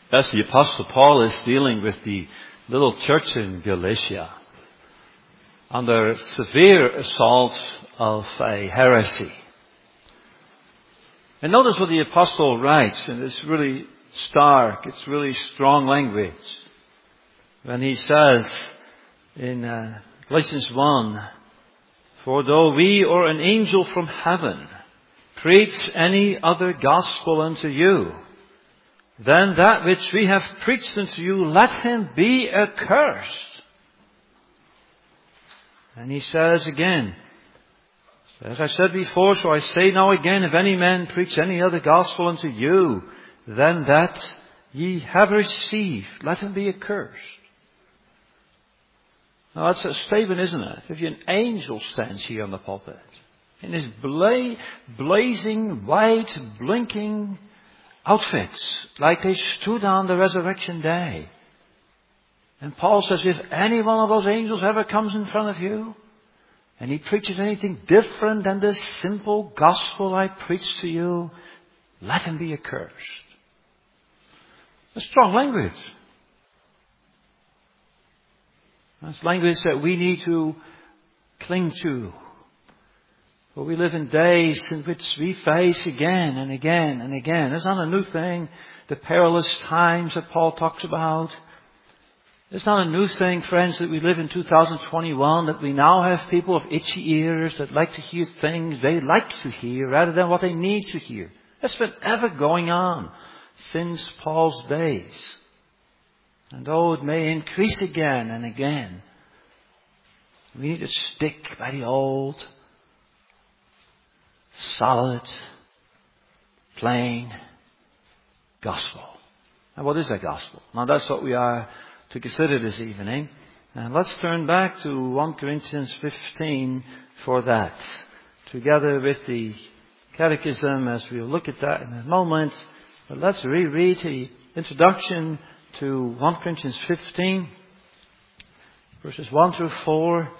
As the Apostle Paul is dealing with the little church in Galatia under severe assault of a heresy. And notice what the Apostle writes, and it's really stark, it's really strong language. When he says in Galatians 1, "For though we or an angel from heaven preach any other gospel unto you than that which we have preached unto you, let him be accursed." And he says again, "As I said before, so I say now again, if any man preach any other gospel unto you than that ye have received, let him be accursed." Now that's a statement, isn't it? If an angel stands here on the pulpit in his blazing, white, blinking outfits, like they stood on the resurrection day. And Paul says, if any one of those angels ever comes in front of you, and he preaches anything different than the simple gospel I preach to you, let him be accursed. That's strong language. That's language that we need to cling to. For we live in days in which we face again and again and again. It's not a new thing. The perilous times that Paul talks about. It's not a new thing, friends, that we live in 2021, that we now have people of itchy ears that like to hear things they like to hear rather than what they need to hear. That's been ever going on since Paul's days. And though it may increase again and again, we need to stick by the old, solid, plain gospel. And what is that gospel? Now that's what we are to consider this evening. And let's turn back to 1 Corinthians 15 for that. Together with the Catechism, as we'll look at that in a moment. But let's reread the introduction to 1 Corinthians 15, verses 1 through 4.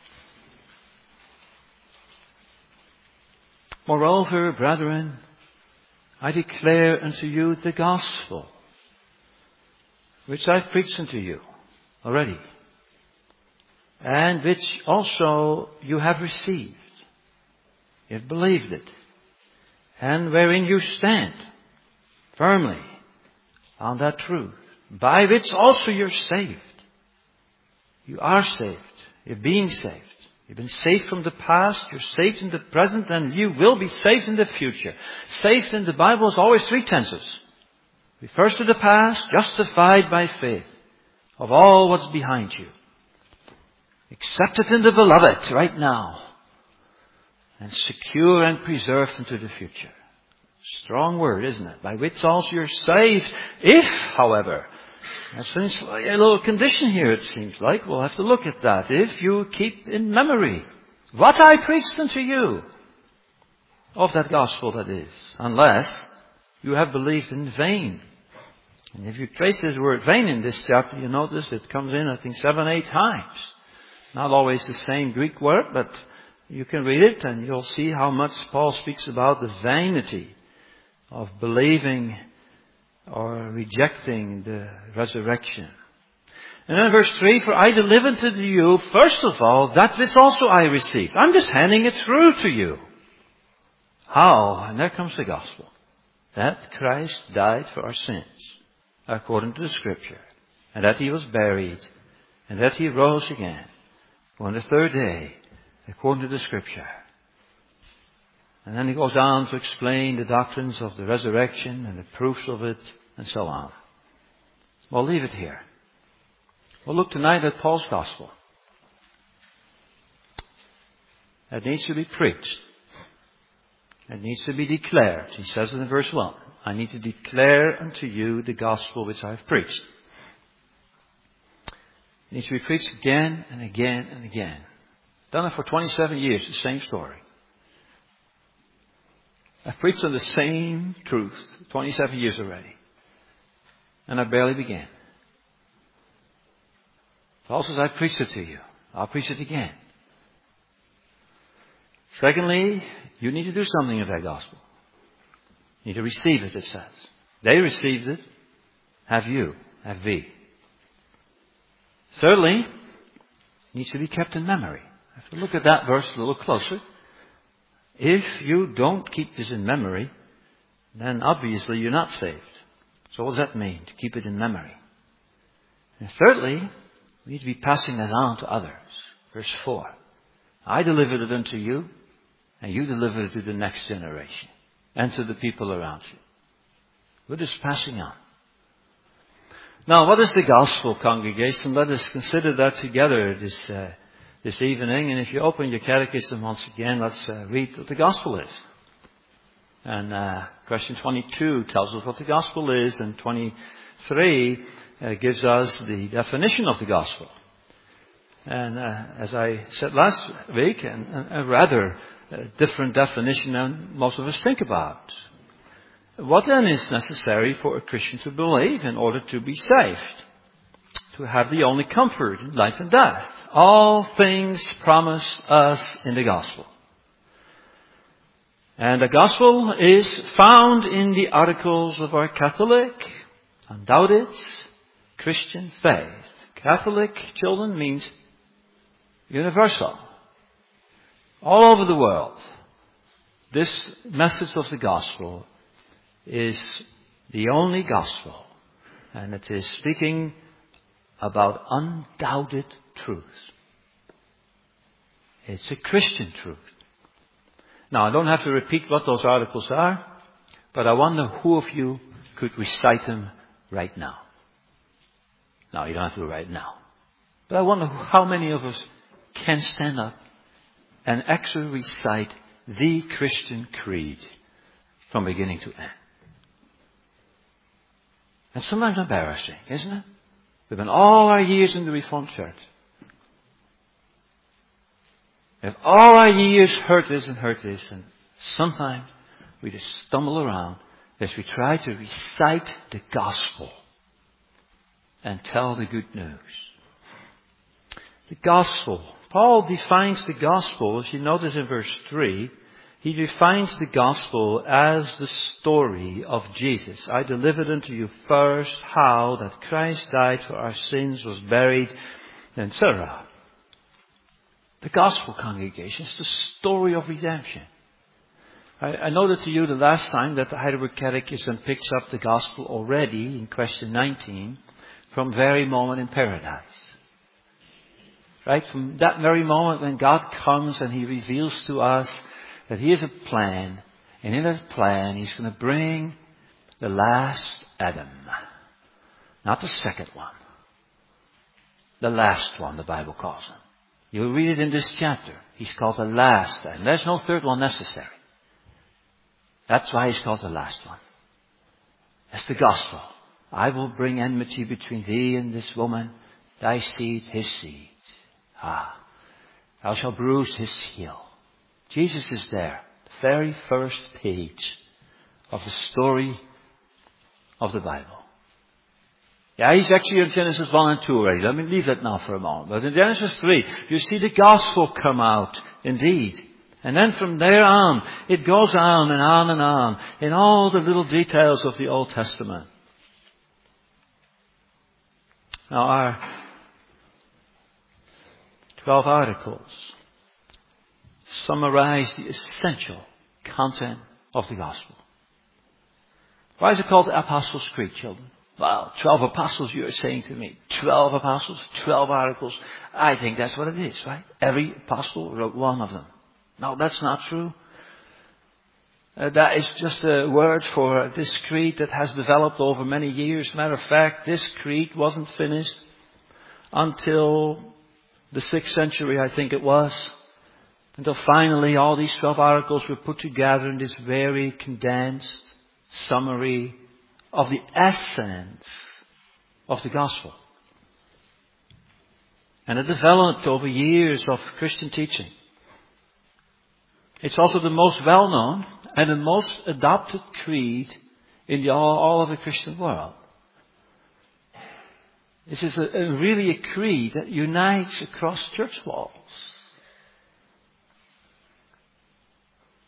"Moreover, brethren, I declare unto you the gospel, which I preached unto you already, and which also you have received. You have believed it, and wherein you stand firmly on that truth, by which also you're saved." You are saved. You're being saved. You've been saved from the past, you're saved in the present, and you will be saved in the future. Saved in the Bible is always three tenses. Refers to the past, justified by faith of all what's behind you. Accepted in the beloved right now. And secure and preserved into the future. Strong word, isn't it? By which also you're saved. If, however, it seems like a little condition here, it seems like. We'll have to look at that. If you keep in memory what I preached unto you of that gospel, that is. Unless you have believed in vain. And if you trace this word vain in this chapter, you notice it comes in, I think, 7-8 times. Not always the same Greek word, but you can read it and you'll see how much Paul speaks about the vanity of believing or rejecting the resurrection. And then verse 3, "For I delivered to you, first of all, that which also I received." I'm just handing it through to you. How? And there comes the gospel. That Christ died for our sins, according to the Scripture, and that He was buried, and that He rose again on the third day, according to the Scripture. And then he goes on to explain the doctrines of the resurrection and the proofs of it, and so on. We'll leave it here. We'll look tonight at Paul's gospel. It needs to be preached. It needs to be declared. He says it in verse 1. "I need to declare unto you the gospel which I have preached." It needs to be preached again and again and again. Done it for 27 years, the same story. I've preached on the same truth 27 years already. And I barely began. Paul says, I preached it to you. I'll preach it again. Secondly, you need to do something of that gospel. You need to receive it, it says. They received it. have you, have we. Thirdly, it needs to be kept in memory. I have to look at that verse a little closer. If you don't keep this in memory, then obviously you're not saved. So what does that mean, to keep it in memory? And thirdly, we need to be passing that on to others. Verse 4. I delivered it unto you, and you delivered it to the next generation, and to the people around you. We're just passing on. Now, what is the gospel, congregation? Let us consider that together this evening. And if you open your catechism once again, let's read what the gospel is. And question 22 tells us what the gospel is, and 23 gives us the definition of the gospel. And as I said last week, a rather different definition than most of us think about. What then is necessary for a Christian to believe in order to be saved? To have the only comfort in life and death. All things promised us in the gospel. And the gospel is found in the articles of our Catholic, undoubted, Christian faith. Catholic, children, means universal. All over the world. This message of the gospel is the only gospel. And it is speaking about undoubted truth. It's a Christian truth. Now, I don't have to repeat what those articles are, but I wonder who of you could recite them right now. No, you don't have to right now. But I wonder how many of us can stand up and actually recite the Christian creed from beginning to end. And sometimes embarrassing, isn't it? We've been all our years in the Reformed Church. If all our years heard this, and sometimes we just stumble around as we try to recite the gospel and tell the good news. The gospel. Paul defines the gospel, as you notice in verse 3, he defines the gospel as the story of Jesus. I delivered unto you first how that Christ died for our sins, was buried, etc. The gospel, congregation, is the story of redemption. I noted to you the last time that the Heidelberg Catechism picks up the gospel already in question 19 from very moment in paradise. Right? From that very moment when God comes and He reveals to us that He has a plan, and in that plan He's going to bring the last Adam. Not the second one. The last one, the Bible calls him. You'll read it in this chapter. He's called the last Adam. There's no third one necessary. That's why He's called the last one. That's the gospel. I will bring enmity between thee and this woman, thy seed, his seed. Thou shalt bruise his heel. Jesus is there. The very first page of the story of the Bible. Yeah, He's actually in Genesis 1 and 2 already. Let me leave that now for a moment. But in Genesis 3, you see the gospel come out, indeed. And then from there on, it goes on and on and on in all the little details of the Old Testament. Now, our 12 articles summarize the essential content of the gospel. Why is it called the Apostles' Creed, children? Well, 12 apostles, you're saying to me. 12 apostles, 12 articles. I think that's what it is, right? Every apostle wrote one of them. No, that's not true. That is just a word for this creed that has developed over many years. Matter of fact, this creed wasn't finished until the 6th century, I think it was. Until finally all these 12 articles were put together in this very condensed summary of the essence of the gospel. And it developed over years of Christian teaching. It's also the most well-known and the most adopted creed in all of the Christian world. This is really a creed that unites across church walls.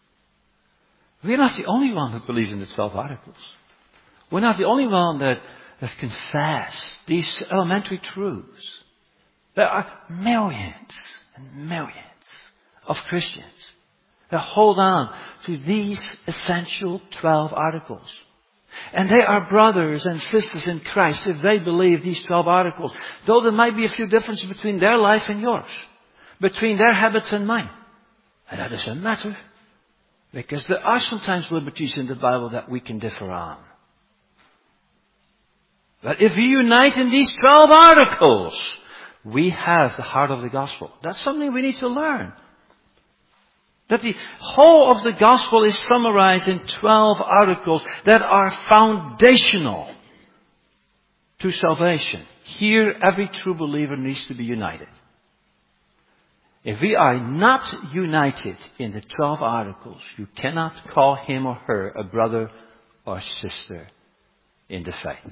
We're not the only one who believes in the 12 articles. We're not the only one that that confess these elementary truths. There are millions and millions of Christians that hold on to these essential 12 articles. And they are brothers and sisters in Christ if they believe these 12 articles. Though there might be a few differences between their life and yours. Between their habits and mine. And that doesn't matter. Because there are sometimes liberties in the Bible that we can differ on. But if we unite in these 12 articles, we have the heart of the gospel. That's something we need to learn. That the whole of the gospel is summarized in 12 articles that are foundational to salvation. Here, every true believer needs to be united. If we are not united in the 12 articles, you cannot call him or her a brother or sister in the faith.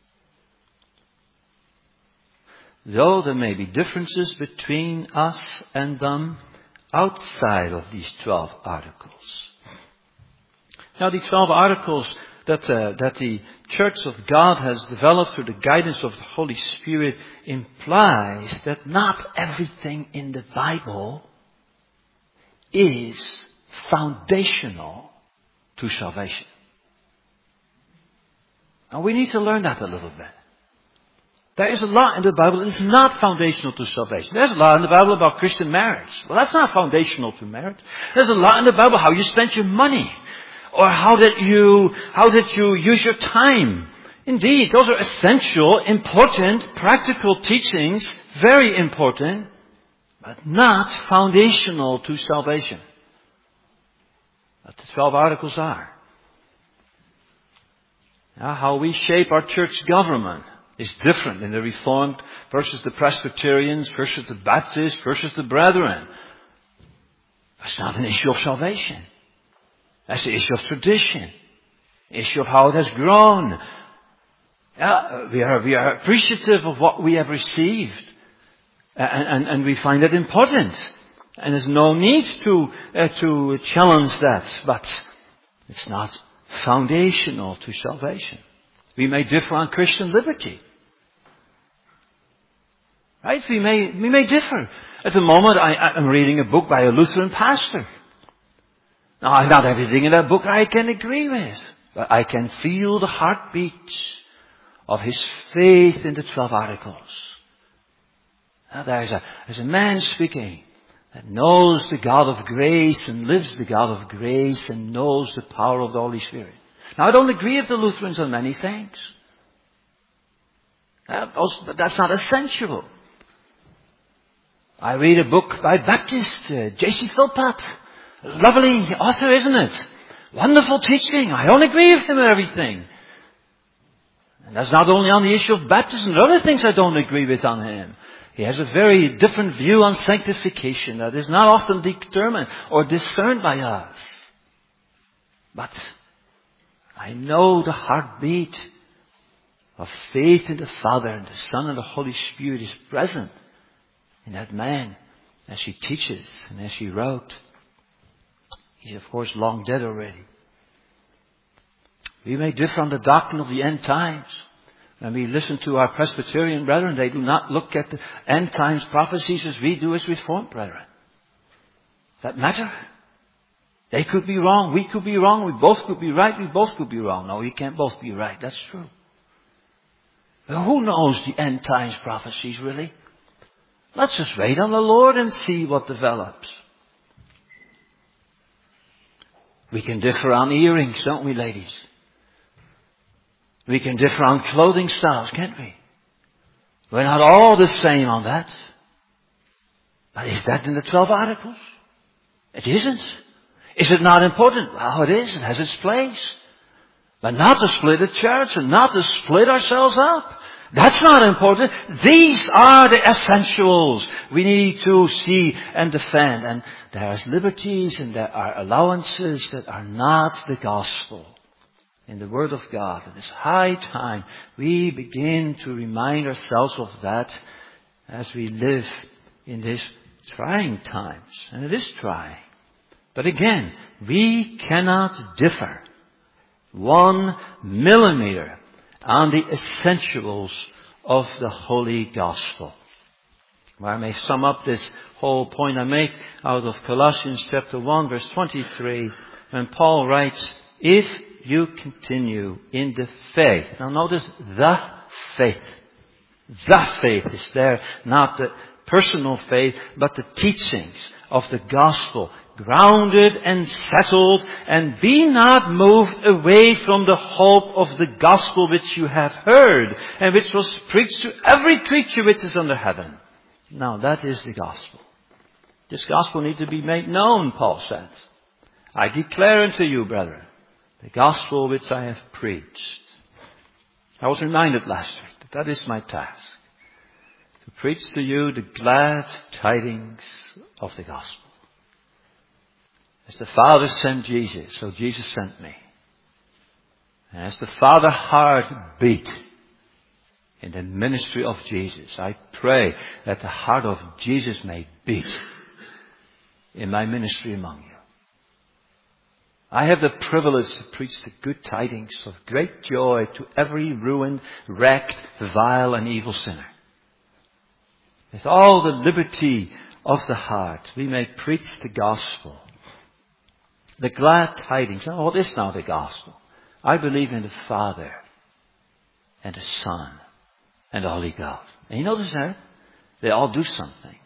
Though there may be differences between us and them outside of these 12 articles. Now, the 12 articles that the Church of God has developed through the guidance of the Holy Spirit implies that not everything in the Bible is foundational to salvation. Now, we need to learn that a little bit. There is a lot in the Bible that is not foundational to salvation. There's a lot in the Bible about Christian marriage. Well, that's not foundational to marriage. There's a lot in the Bible how you spend your money. Or how did you use your time. Indeed, those are essential, important, practical teachings. Very important. But not foundational to salvation. But the 12 articles are. Now, how we shape our church government is different in the Reformed versus the Presbyterians versus the Baptists versus the Brethren. That's not an issue of salvation. That's the issue of tradition. The issue of how it has grown. We are appreciative of what we have received. And we find it important. And there's no need to challenge that. But it's not foundational to salvation. We may differ on Christian liberty. Right? We may differ. At the moment, I'm reading a book by a Lutheran pastor. Now, not everything in that book I can agree with. But I can feel the heartbeat of his faith in the 12 articles. Now, there's a man speaking that knows the God of grace and lives the God of grace and knows the power of the Holy Spirit. Now, I don't agree with the Lutherans on many things. But that's not essential. I read a book by Baptist, J.C. Philpott. Lovely author, isn't it? Wonderful teaching. I don't agree with him on everything. And that's not only on the issue of baptism. There are other things I don't agree with on him. He has a very different view on sanctification that is not often determined or discerned by us. But I know the heartbeat of faith in the Father and the Son and the Holy Spirit is present in that man as he teaches and as he wrote. He's of course long dead already. We may differ on the doctrine of the end times. When we listen to our Presbyterian brethren, they do not look at the end times prophecies as we do as Reformed brethren. Does that matter? They could be wrong. We could be wrong. We both could be right. We both could be wrong. No, we can't both be right. That's true. Well, who knows the end times prophecies really? Let's just wait on the Lord and see what develops. We can differ on earrings, don't we, ladies? We can differ on clothing styles, can't we? We're not all the same on that. But is that in the 12 articles? It isn't. Is it not important? Well, it is. It has its place. But not to split the church and not to split ourselves up. That's not important. These are the essentials we need to see and defend. And there are liberties and there are allowances that are not the gospel in the Word of God. It is high time we begin to remind ourselves of that as we live in these trying times. And it is trying. But again, we cannot differ 1 millimeter on the essentials of the Holy Gospel. Where I may sum up this whole point I make out of Colossians chapter 1 verse 23, when Paul writes, if you continue in the faith. Now notice the faith. The faith is there, not the personal faith, but the teachings of the gospel, grounded and settled, and be not moved away from the hope of the gospel which you have heard, and which was preached to every creature which is under heaven. Now that is the gospel. This gospel needs to be made known, Paul says. I declare unto you, brethren, the gospel which I have preached. I was reminded last week that is my task. To preach to you the glad tidings of the gospel. As the Father sent Jesus, so Jesus sent me. And as the Father heart beat in the ministry of Jesus, I pray that the heart of Jesus may beat in my ministry among you. I have the privilege to preach the good tidings of great joy to every ruined, wrecked, vile and evil sinner. With all the liberty of the heart, we may preach the gospel. The glad tidings. Now, what is now the gospel? I believe in the Father and the Son and the Holy Ghost. And you notice that? They all do something.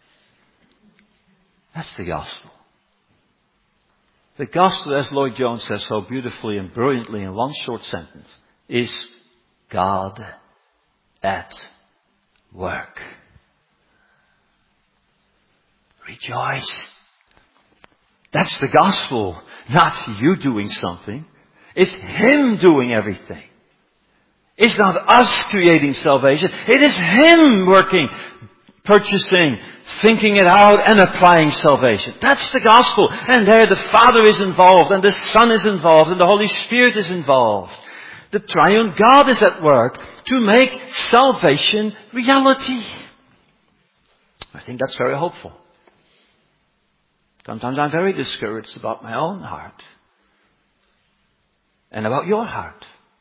That's the gospel. The gospel, as Lloyd Jones says so beautifully and brilliantly in one short sentence, is God at work. Rejoice. That's the gospel, not you doing something. It's Him doing everything. It's not us creating salvation. It is Him working, purchasing, thinking it out and applying salvation. That's the gospel. And there the Father is involved and the Son is involved and the Holy Spirit is involved. The triune God is at work to make salvation reality. I think that's very hopeful. Sometimes I'm very discouraged about my own heart and about your heart.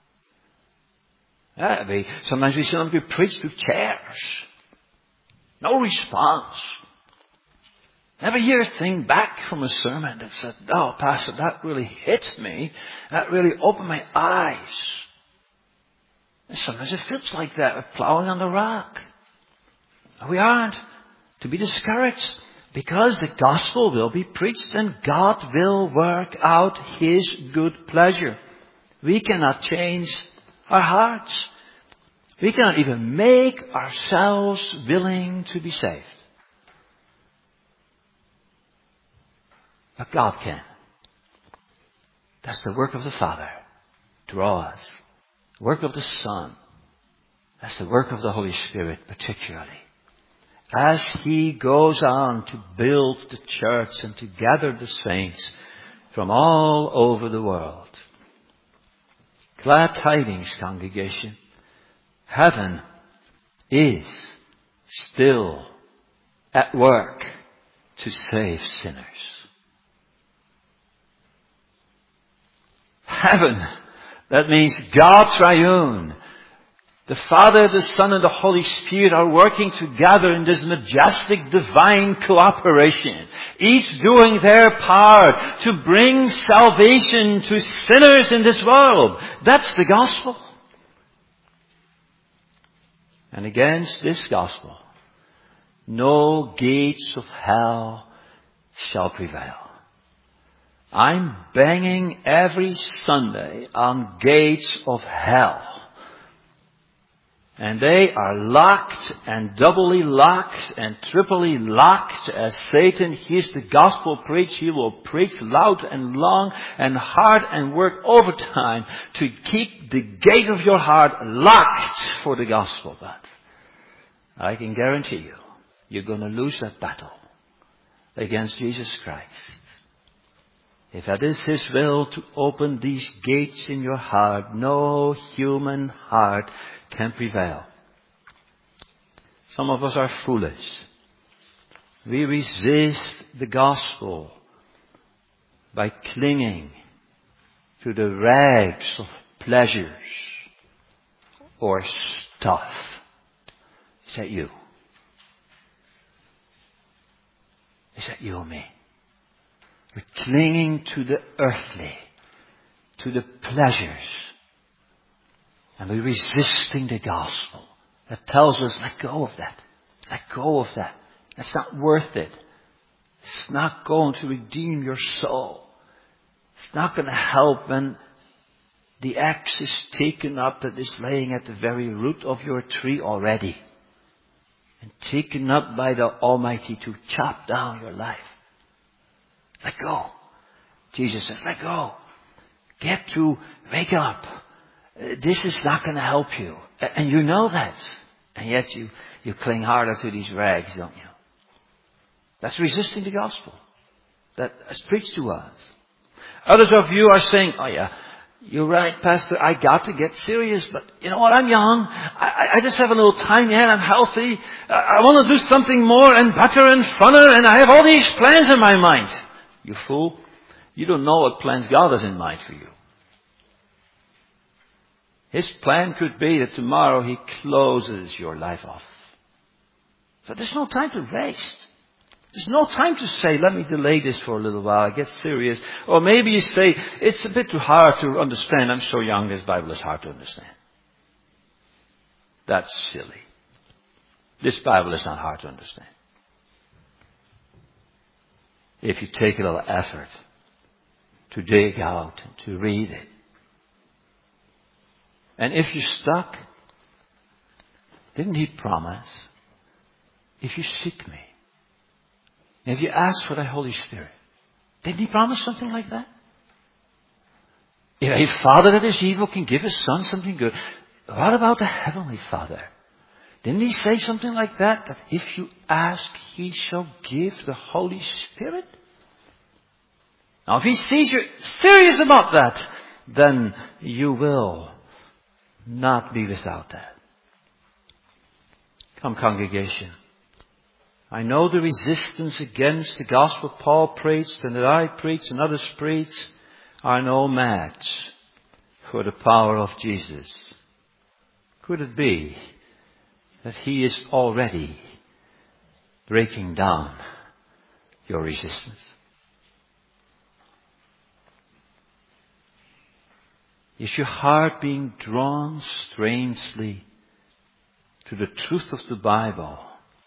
Sometimes we see them be preached to chairs. No response. Never hear a thing back from a sermon that said, "Oh, Pastor, that really hit me. That really opened my eyes." And sometimes it feels like that. We're plowing on the rock. We aren't to be discouraged. Because the gospel will be preached and God will work out His good pleasure. We cannot change our hearts. We cannot even make ourselves willing to be saved. But God can. That's the work of the Father. Draw us. The work of the Son. That's the work of the Holy Spirit particularly. As He goes on to build the church and to gather the saints from all over the world. Glad tidings, congregation. Heaven is still at work to save sinners. Heaven, that means God triune. The Father, the Son, and the Holy Spirit are working together in this majestic divine cooperation. Each doing their part to bring salvation to sinners in this world. That's the gospel. And against this gospel, no gates of hell shall prevail. I'm banging every Sunday on gates of hell. And they are locked and doubly locked and triply locked as Satan hears the gospel preached. He will preach loud and long and hard and work overtime to keep the gate of your heart locked for the gospel. But I can guarantee you, you're going to lose that battle against Jesus Christ. If that is His will to open these gates in your heart, no human heart can prevail. Some of us are foolish. We resist the gospel by clinging to the rags of pleasures or stuff. Is that you? Is that you and me? We're clinging to the earthly, to the pleasures. And we're resisting the gospel that tells us, let go of that. Let go of that. That's not worth it. It's not going to redeem your soul. It's not going to help when the axe is taken up that is laying at the very root of your tree already. And taken up by the Almighty to chop down your life. Let go. Jesus says, let go. Get to wake up. This is not going to help you. And you know that. And yet you cling harder to these rags, don't you? That's resisting the gospel that is preached to us. Others of you are saying, oh yeah, you're right, Pastor, I got to get serious, but you know what, I'm young. I just have a little time yet, I'm healthy. I want to do something more and better and funner, and I have all these plans in my mind. You fool. You don't know what plans God has in mind for you. His plan could be that tomorrow He closes your life off. So there's no time to waste. There's no time to say, let me delay this for a little while, get serious. Or maybe you say, it's a bit too hard to understand. I'm so young, this Bible is hard to understand. That's silly. This Bible is not hard to understand. If you take a little effort to dig out and to read it. And if you're stuck, didn't He promise, if you seek me, and if you ask for the Holy Spirit, didn't He promise something like that? If a Father that is evil can give His Son something good, what about the Heavenly Father? Didn't He say something like that? That if you ask, He shall give the Holy Spirit? Now if He sees you're serious about that, then you will not be without that. Come, congregation. I know the resistance against the gospel Paul preached and that I preach and others preach are no match for the power of Jesus. Could it be that He is already breaking down your resistance? Is your heart being drawn strangely to the truth of the Bible?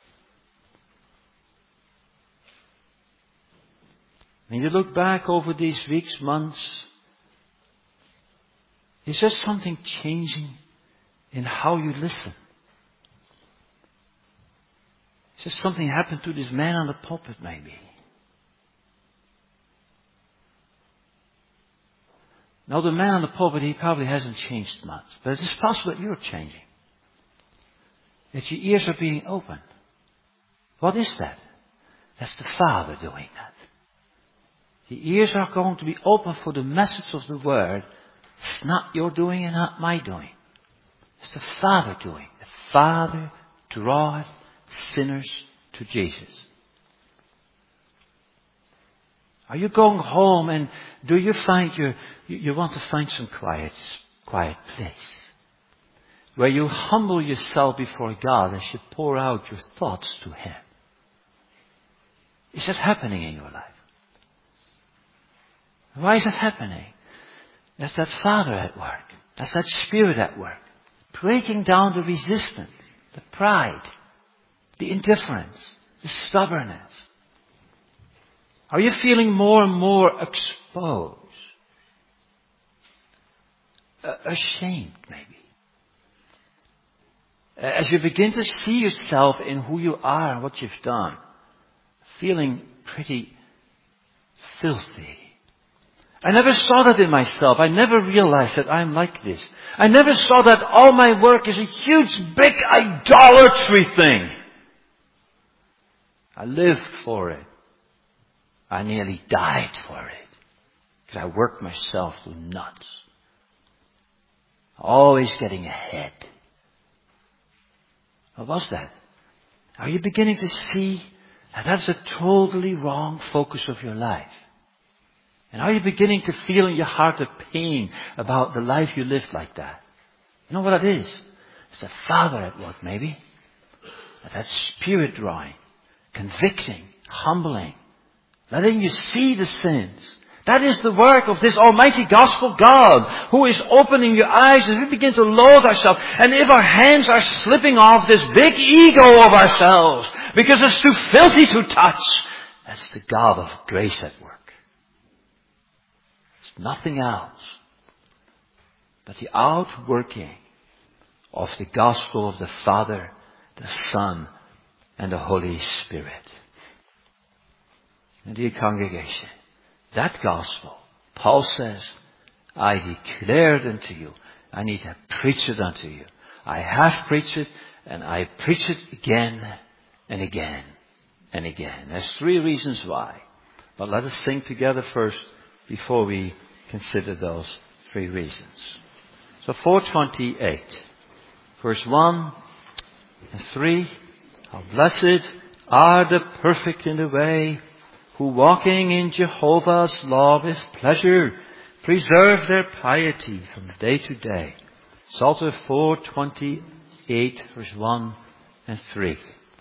When you look back over these weeks, months, is there something changing in how you listen? Is there something happened to this man on the pulpit maybe? Now the man on the pulpit, he probably hasn't changed much. But it is possible that you're changing. That your ears are being opened. What is that? That's the Father doing that. The ears are going to be open for the message of the Word. It's not your doing and not my doing. It's the Father doing. The Father draweth sinners to Jesus. Are you going home and do you find you want to find some quiet place where you humble yourself before God as you pour out your thoughts to Him? Is that happening in your life? Why is that happening? That's that Father at work. That's that Spirit at work. Breaking down the resistance, the pride, the indifference, the stubbornness. Are you feeling more and more exposed? Ashamed, maybe. As you begin to see yourself in who you are and what you've done, feeling pretty filthy. I never saw that in myself. I never realized that I'm like this. I never saw that all my work is a huge, big idolatry thing. I lived for it. I nearly died for it. Because I worked myself to nuts. Always getting ahead. What was that? Are you beginning to see that that's a totally wrong focus of your life? And are you beginning to feel in your heart the pain about the life you lived like that? You know what it is? It's the Father at work, maybe. That Spirit drawing, convicting, humbling, letting you see the sins. That is the work of this almighty gospel God, who is opening your eyes as we begin to loathe ourselves. And if our hands are slipping off this big ego of ourselves, because it's too filthy to touch, that's the God of grace at work. It's nothing else but the outworking of the gospel of the Father, the Son, and the Holy Spirit. And dear congregation, that gospel, Paul says, I declare it unto you. I need to preach it unto you. I have preached it, and I preach it again and again and again. There's 3 reasons why. But let us think together first before we consider those 3 reasons. So 428, verse 1 and 3. How blessed are the perfect in the way, who walking in Jehovah's law with pleasure, preserve their piety from day to day. Psalter 428, verse 1 and 3.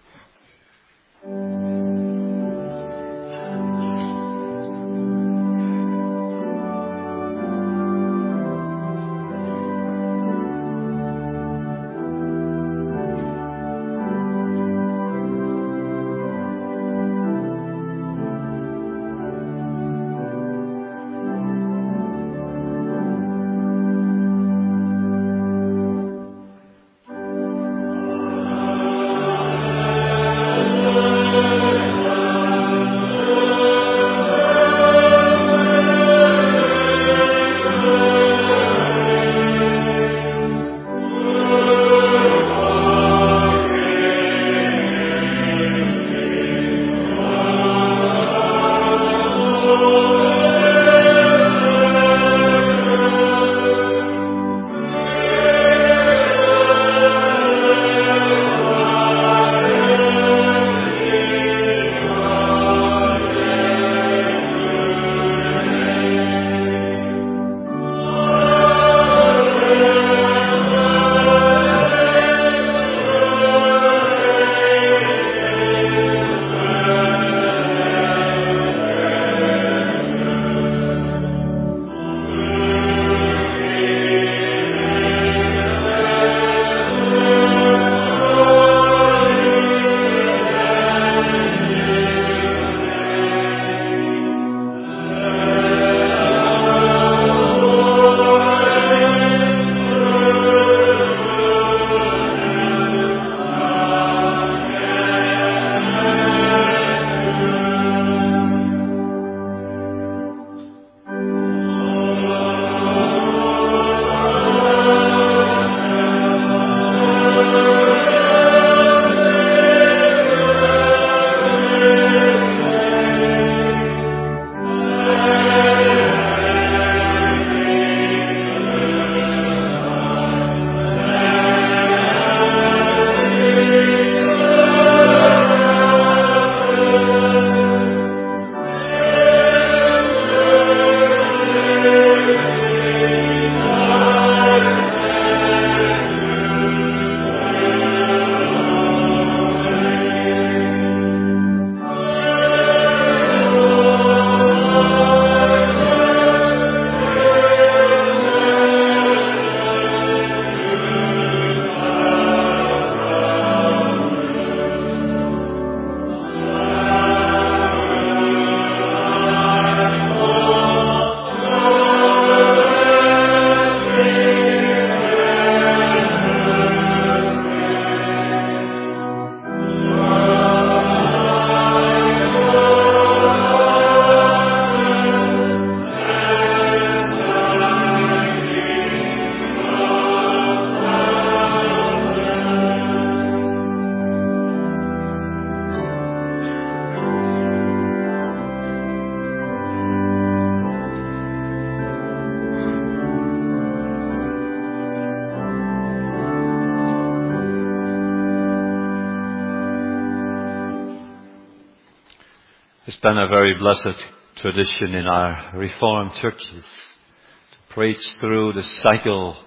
It's been a very blessed tradition in our Reformed churches to preach through the cycle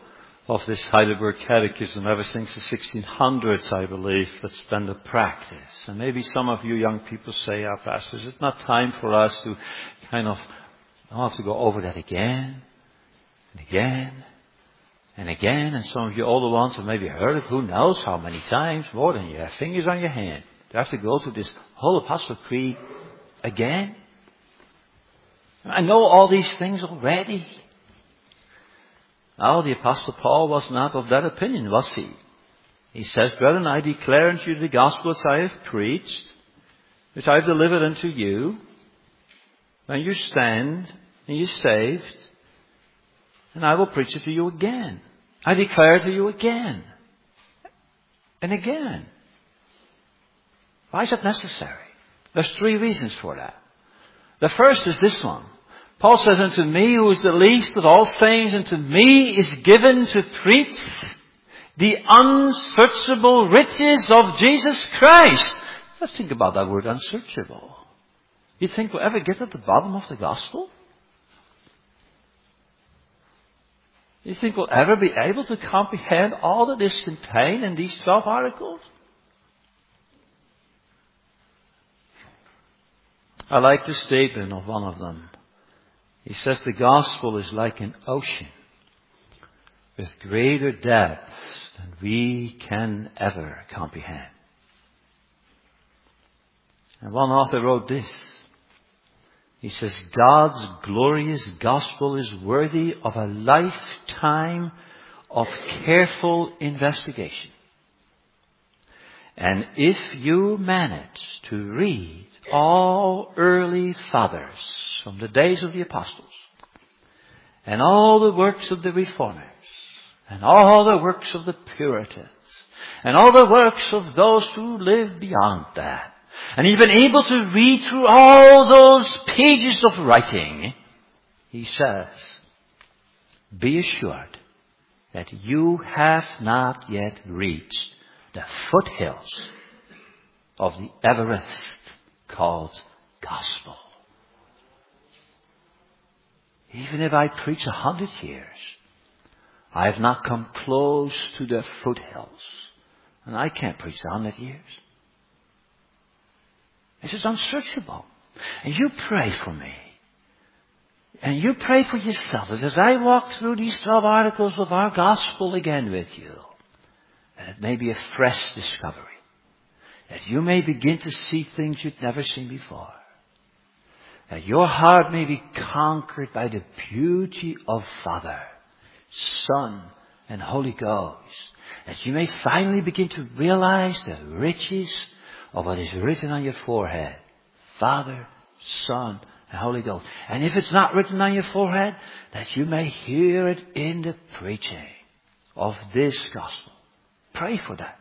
of this Heidelberg Catechism ever since the 1600s, I believe. That's been the practice. And maybe some of you young people say, Pastor, is it not time for us to kind of, have to go over that again and again and again? And some of you older ones have maybe heard it, who knows how many times, more than you have fingers on your hand. You have to go through this whole Apostle Creed again. I know all these things already. Now, the Apostle Paul was not of that opinion, was he? He says, brethren, I declare unto you the gospel which I have preached, which I have delivered unto you. When you stand and you're saved, and I will preach it to you again. I declare it to you again and again. Why is that necessary? There's 3 reasons for that. The first is this one. Paul says, unto me, who is the least of all saints, unto me is given to preach the unsearchable riches of Jesus Christ. Let's think about that word, unsearchable. You think we'll ever get at the bottom of the gospel? You think we'll ever be able to comprehend all that is contained in these 12 articles? I like the statement of one of them. He says the gospel is like an ocean with greater depths than we can ever comprehend. And one author wrote this. He says, God's glorious gospel is worthy of a lifetime of careful investigation. And if you manage to read all early fathers from the days of the apostles, and all the works of the reformers, and all the works of the Puritans, and all the works of those who lived beyond that, and even able to read through all those pages of writing, he says, be assured that you have not yet reached the foothills of the Everest called gospel. Even if I preach 100 years, I have not come close to the foothills. And I can't preach 100 years. This is unsearchable. And you pray for me. And you pray for yourself that as I walk through these 12 articles of our gospel again with you, that it may be a fresh discovery. That you may begin to see things you'd never seen before. That your heart may be conquered by the beauty of Father, Son, and Holy Ghost. That you may finally begin to realize the riches of what is written on your forehead. Father, Son, and Holy Ghost. And if it's not written on your forehead, that you may hear it in the preaching of this gospel. Pray for that.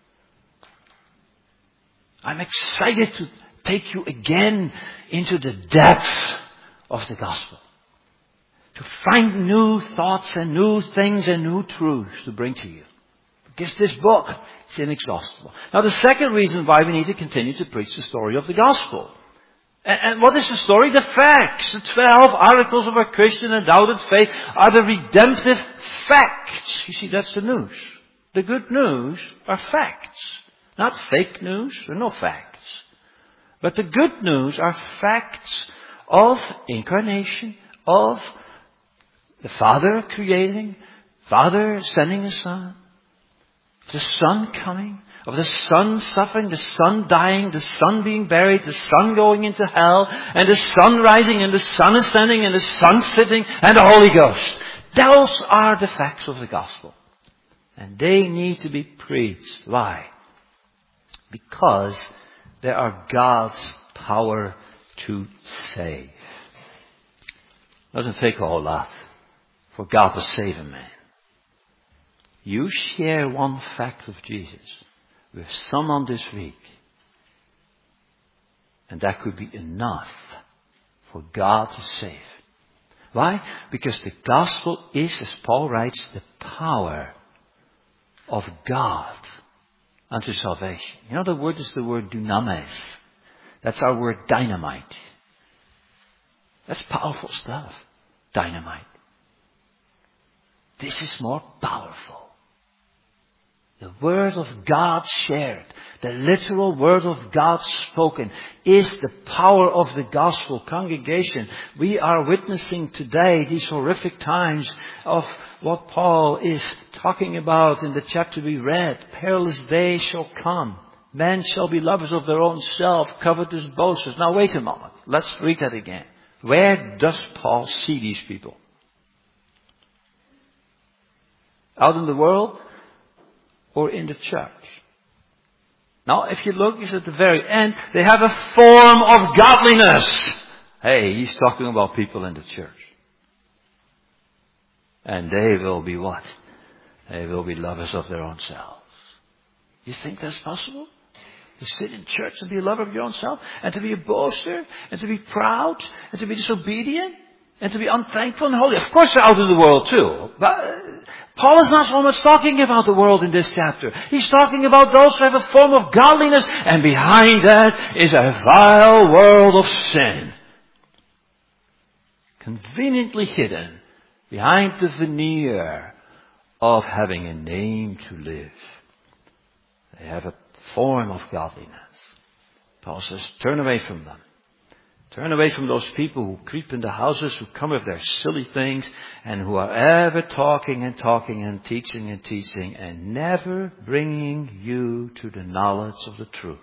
I'm excited to take you again into the depths of the gospel. To find new thoughts and new things and new truths to bring to you. Because this book is inexhaustible. Now the second reason why we need to continue to preach the story of the gospel. And what is the story? The facts. The 12 articles of our Christian and doubted faith are the redemptive facts. You see, that's the news. The good news are facts. Not fake news. There are no facts. But the good news are facts of incarnation, of the Father creating, Father sending His Son, the Son coming, of the Son suffering, the Son dying, the Son being buried, the Son going into hell, and the Son rising, and the Son ascending, and the Son sitting, and the Holy Ghost. Those are the facts of the gospel. And they need to be preached. Why? Because they are God's power to save. It doesn't take a whole lot for God to save a man. You share one fact of Jesus with someone this week, and that could be enough for God to save. Why? Because the gospel is, as Paul writes, the power of God unto salvation. You know, the word is the word dunamis. That's our word dynamite. That's powerful stuff. Dynamite. this is more powerful. The Word of God shared, the literal Word of God spoken, is the power of the gospel. Congregation, we are witnessing today these horrific times of what Paul is talking about in the chapter we read. Perilous days shall come. Men shall be lovers of their own self, covetous, boasters. Now wait a moment. Let's read that again. Where does Paul see these people? Out in the world? Or in the church? Now, if you look, it's at the very end, they have a form of godliness. Hey, he's talking about people in the church. And they will be what? They will be lovers of their own selves. You think that's possible? To sit in church and be a lover of your own self? And to be a boaster? And to be proud? And to be disobedient? And to be unthankful and holy. Of course they're out in the world too. But Paul is not so much talking about the world in this chapter. He's talking about those who have a form of godliness. And behind that is a vile world of sin. Conveniently hidden behind the veneer of having a name to live. They have a form of godliness. Paul says, turn away from them. Turn away from those people who creep into houses, who come with their silly things, and who are ever talking and talking and teaching and never bringing you to the knowledge of the truth.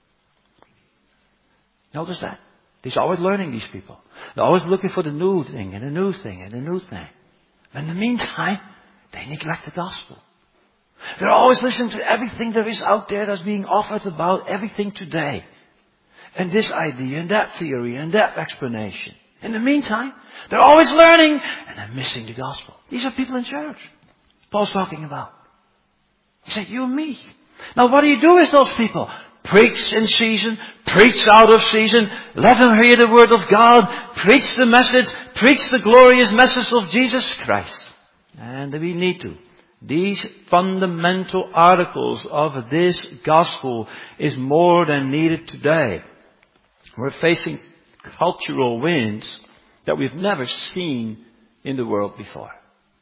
Notice that. He's always learning, these people. They're always looking for the new thing and the new thing and the new thing. In the meantime, they neglect the gospel. They're always listening to everything there is out there that's being offered about everything today. And this idea and that theory and that explanation. In the meantime, they're always learning and they're missing the gospel. These are people in church. Paul's talking about. He said, you and me. Now what do you do with those people? Preach in season, preach out of season, let them hear the word of God, preach the message, preach the glorious message of Jesus Christ. And we need to. These fundamental articles of this gospel is more than needed today. We're facing cultural winds that we've never seen in the world before.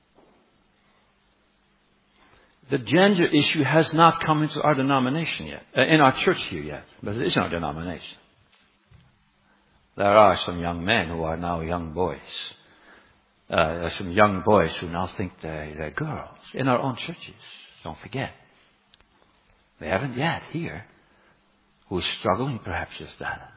The gender issue has not come into our denomination yet, in our church here yet, but it is in our denomination. There are some young men who are now young boys. There are some young boys who now think they're girls in our own churches. Don't forget. We haven't yet here who's struggling perhaps with that.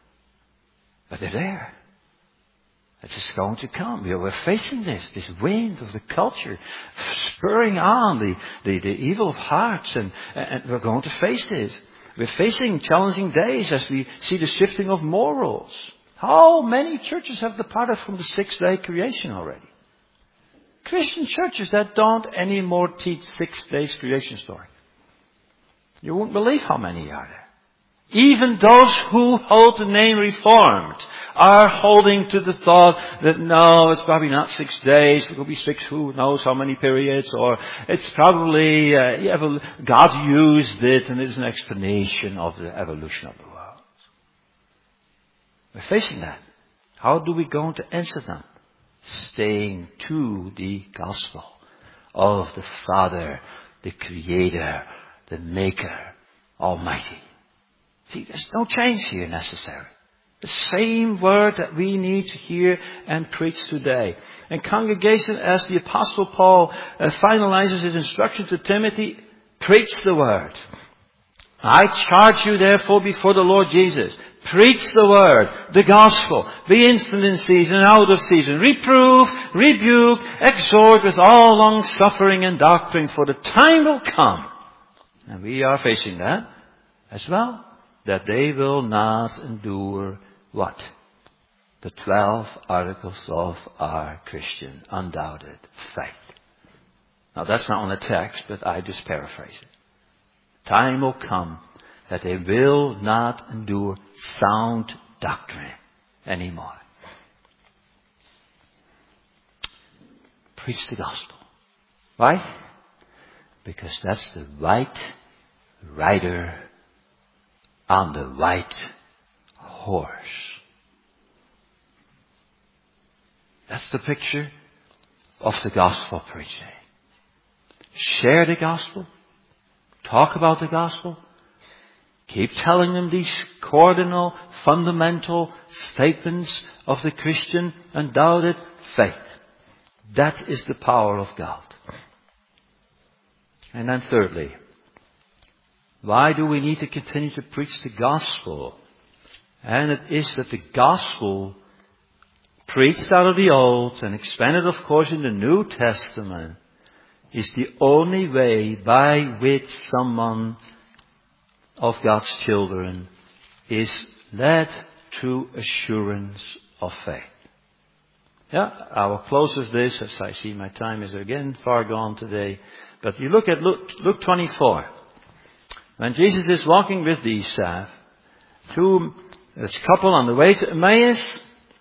But they're there. It's just going to come. We're facing this wind of the culture spurring on the evil of hearts, and we're going to face this. We're facing challenging days as we see the shifting of morals. How many churches have departed from the 6-day creation already? Christian churches that don't anymore teach 6 days creation story. You won't believe how many are there. Even those who hold the name Reformed are holding to the thought that no, it's probably not 6 days. It will be 6, who knows how many periods, or it's probably, God used it and it's an explanation of the evolution of the world. We're facing that. How do we go to answer them? Staying to the gospel of the Father, the Creator, the Maker, Almighty. See, there's no change here necessary. The same word that we need to hear and preach today. And congregation, as the Apostle Paul finalizes his instruction to Timothy, preach the word. I charge you therefore before the Lord Jesus. Preach the word, the gospel. Be instant in season and out of season. Reprove, rebuke, exhort with all long suffering and doctrine, for the time will come. And we are facing that as well. That they will not endure what? The 12 articles of our Christian undoubted faith. Now that's not on the text, but I just paraphrase it. Time will come that they will not endure sound doctrine anymore. Preach the gospel. Why? Because that's the right rider on the white horse. That's the picture of the gospel preaching. Share the gospel. Talk about the gospel. Keep telling them these cardinal, fundamental statements of the Christian undoubted faith. That is the power of God. And then thirdly, why do we need to continue to preach the gospel? And it is that the gospel, preached out of the Old and expanded of course in the New Testament, is the only way by which someone of God's children is led to assurance of faith. Yeah, I will close with this as I see my time is again far gone today. But you look at Luke 24. When Jesus is walking with these this couple on the way to Emmaus,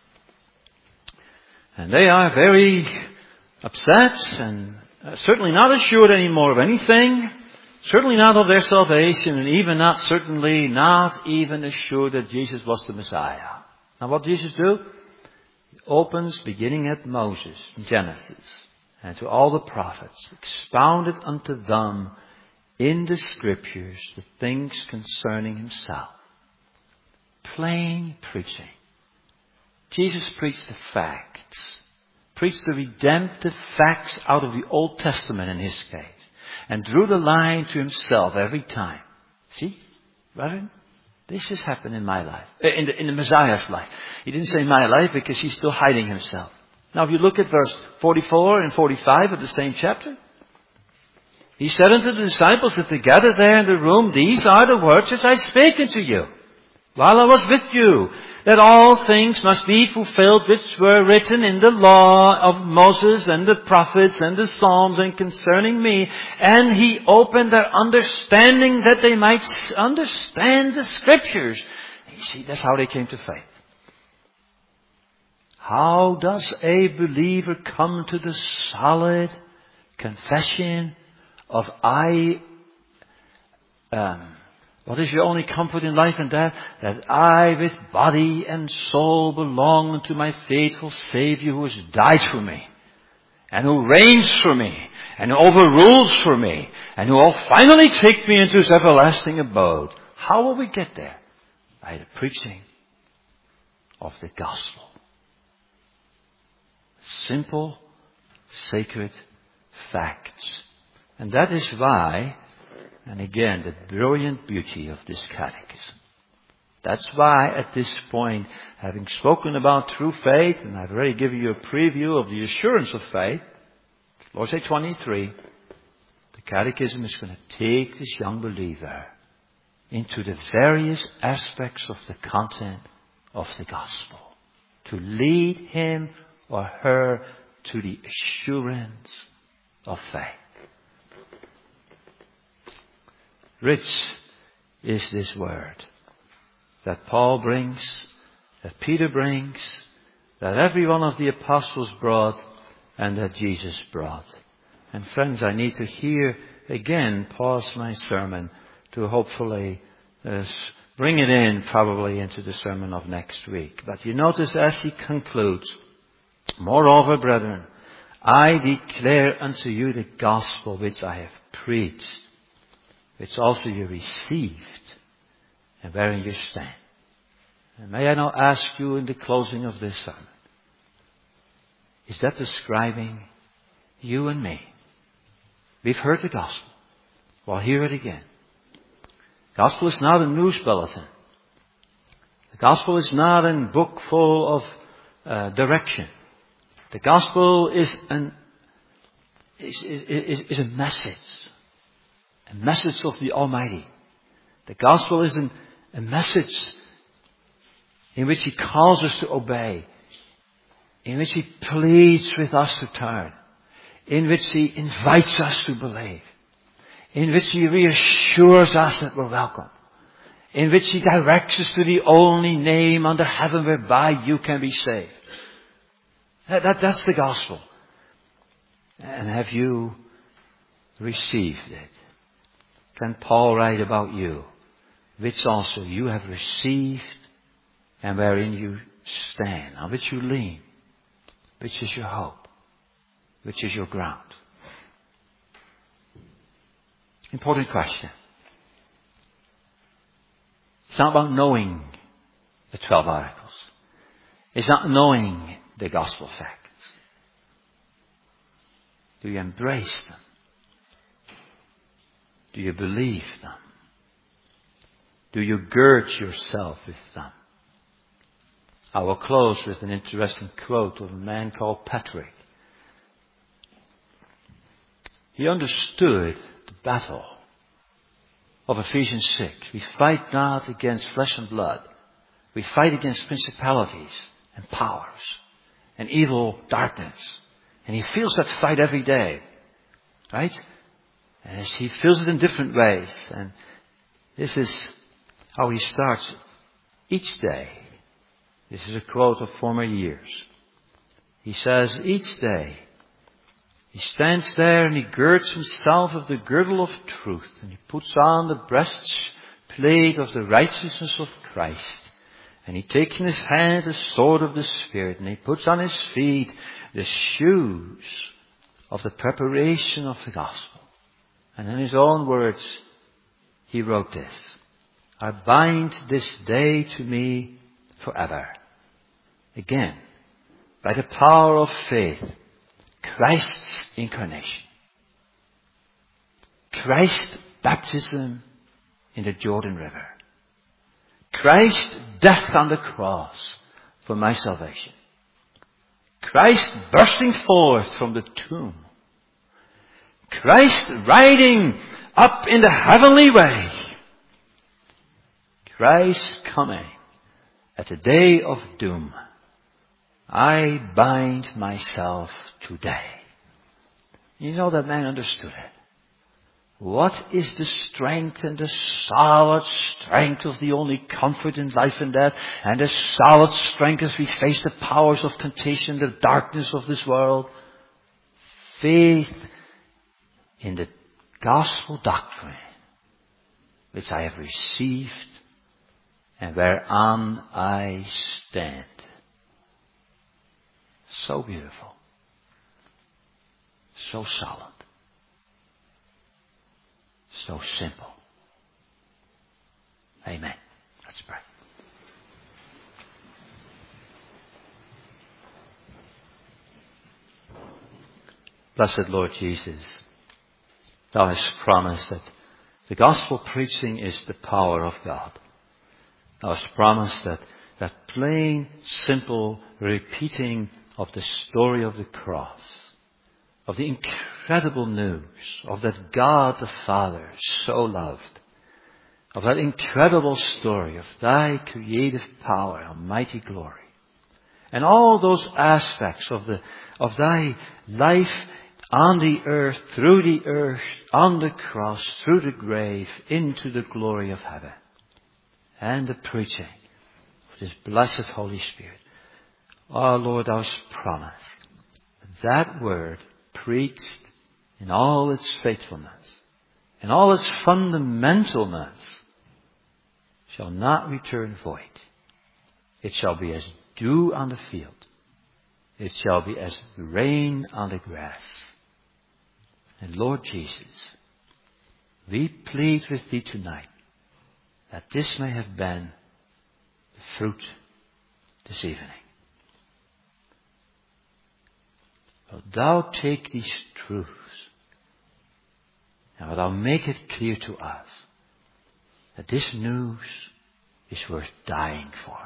and they are very upset and certainly not assured anymore of anything, certainly not of their salvation, and certainly not even assured that Jesus was the Messiah. Now what did Jesus do? He opens beginning at Moses in Genesis and to all the prophets, expounded unto them in the scriptures the things concerning himself. Plain preaching. Jesus preached the facts. Preached the redemptive facts out of the Old Testament in his case. And drew the line to himself every time. See, brethren? This has happened in my life. In the Messiah's life. He didn't say my life because he's still hiding himself. Now if you look at verse 44 and 45 of the same chapter. He said unto the disciples that they gathered there in the room, these are the words that I spake unto you while I was with you, that all things must be fulfilled which were written in the law of Moses and the prophets and the Psalms and concerning me. And he opened their understanding that they might understand the scriptures. You see, that's how they came to faith. How does a believer come to the solid confession of what is your only comfort in life and death? That I with body and soul belong to my faithful Savior who has died for me. And who reigns for me. And who overrules for me. And who will finally take me into his everlasting abode. How will we get there? By the preaching of the gospel. Simple, sacred facts. And that is why, and again, the brilliant beauty of this catechism. That's why at this point, having spoken about true faith, and I've already given you a preview of the assurance of faith, Lord's Day 23, the catechism is going to take this young believer into the various aspects of the content of the gospel. To lead him or her to the assurance of faith. Rich is this word that Paul brings, that Peter brings, that every one of the apostles brought, and that Jesus brought. And friends, I need to here again pause my sermon to hopefully bring it in probably into the sermon of next week. But you notice as he concludes, moreover, brethren, I declare unto you the gospel which I have preached, which also you received, and wherein you stand. And may I now ask you in the closing of this sermon, is that describing you and me? We've heard the gospel. Well, hear it again. Gospel is not a news bulletin. The gospel is not a book full of direction. The gospel is a message. A message of the Almighty. The gospel is a message in which He calls us to obey. In which He pleads with us to turn. In which He invites us to believe. In which He reassures us that we're welcome. In which He directs us to the only name under heaven whereby you can be saved. That's the gospel. And have you received it? Can Paul write about you, which also you have received and wherein you stand, on which you lean, which is your hope, which is your ground? Important question. It's not about knowing the 12 articles. It's not knowing the gospel facts. Do you embrace them? Do you believe them? Do you gird yourself with them? I will close with an interesting quote of a man called Patrick. He understood the battle of Ephesians 6. We fight not against flesh and blood. We fight against principalities and powers and evil darkness. And he feels that fight every day. Right? And he feels it in different ways. And this is how he starts each day. This is a quote of former years. He says, each day he stands there and he girds himself with the girdle of truth, and he puts on the breastplate of the righteousness of Christ, and he takes in his hand the sword of the Spirit, and he puts on his feet the shoes of the preparation of the gospel. And in his own words, he wrote this: I bind this day to me forever. Again, by the power of faith, Christ's incarnation, Christ's baptism in the Jordan River, Christ's death on the cross for my salvation, Christ bursting forth from the tomb, Christ riding up in the heavenly way, Christ coming at the day of doom. I bind myself today. You know, that man understood it. What is the strength and the solid strength of the only comfort in life and death, and the solid strength as we face the powers of temptation, the darkness of this world? Faith in the gospel doctrine which I have received and whereon I stand. So beautiful. So solid. So simple. Amen. Let's pray. Blessed Lord Jesus, Thou hast promised that the gospel preaching is the power of God. Thou hast promised that plain, simple repeating of the story of the cross, of the incredible news of that God the Father so loved, of that incredible story of Thy creative power and mighty glory, and all those aspects of Thy life on the earth, through the earth, on the cross, through the grave, into the glory of heaven, and the preaching of this blessed Holy Spirit. Oh Lord, Thou hast promised that word preached in all its faithfulness, in all its fundamentalness, shall not return void. It shall be as dew on the field. It shall be as rain on the grass. And Lord Jesus, we plead with Thee tonight that this may have been the fruit this evening. Wilt Thou take these truths and wilt Thou make it clear to us that this news is worth dying for.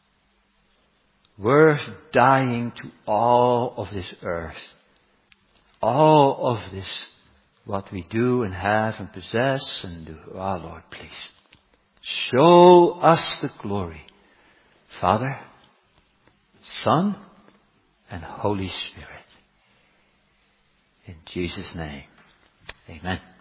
Worth dying to all of this earth. All of this, what we do and have and possess and do. Oh Lord, please. Show us the glory. Father, Son, and Holy Spirit. In Jesus' name, amen.